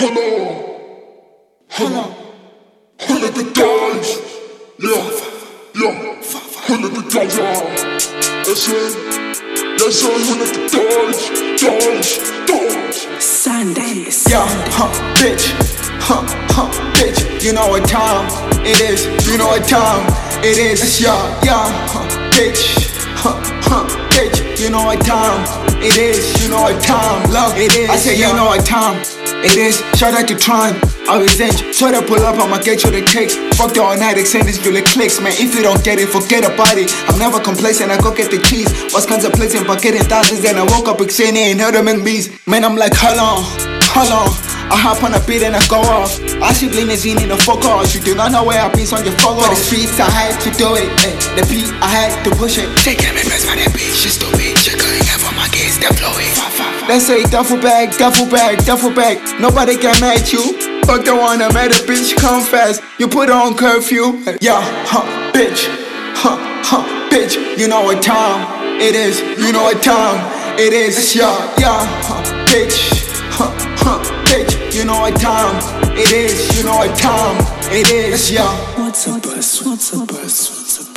Hello, let the dogs, yeah, let the dogs out. That's it, let the dogs. Sundays. Yeah, bitch, bitch. You know what time it is. You know what time it is. Yeah, bitch, bitch. You know what time it is. You know what time, love it is. I say you know what time it is. Shout out to Tron, I revenge. So to pull up, I'ma get you the cakes. Fuck the all night, extend this you the clicks. Man, if you don't get it, forget about it. I'm never complacent, I go get the keys. Was contemplating, but getting thousands. Then I woke up excited and heard them in bees. Man, I'm like, hold on. I hop on a beat and I go off. I should blame this in the focus. You do not know where I've been, so on your focus. For the streets, I had to do it. The beat, I had to push it. She can't make us for that bitch, she's stupid. She couldn't have on my kids, they're flowing. Let's say duffel bag. Nobody can match you. Fuck the one that made a bitch come fast. You put on curfew. Yeah, bitch. Bitch. You know what time it is. You know what time it is. Yeah, bitch. Bitch. You know what time it is. You know what time it is. Yeah. What's a bus?